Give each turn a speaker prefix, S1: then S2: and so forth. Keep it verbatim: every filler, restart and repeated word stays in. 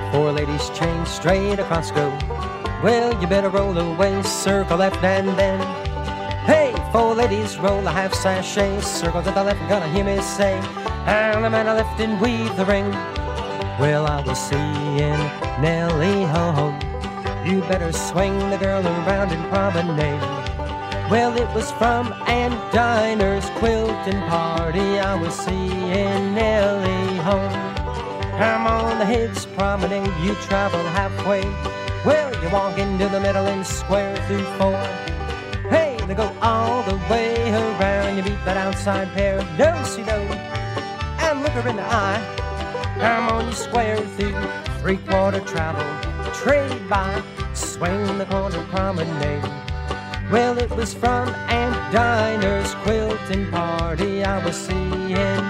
S1: Four ladies chained straight across go. Well, you better roll away, circle left and then. Hey, four ladies roll a half sachet, circle to the left, gonna hear me say, and the man I left and weave the ring. Well, I was seeing Nellie ho. You better swing the girl around and promenade. Well, it was from Aunt Dinah's quilting party. I was seeing Nellie home. Come on the Higgs promenade, you travel halfway. Well, you walk into the middle and square through four. Hey, they go all the way around. You meet that outside pair, do-si-do, and look her in the eye. Come on, you square through three-quarter travel, trade by, swing the corner promenade. Well, it was from Aunt Dinah's quilting party. I was seeing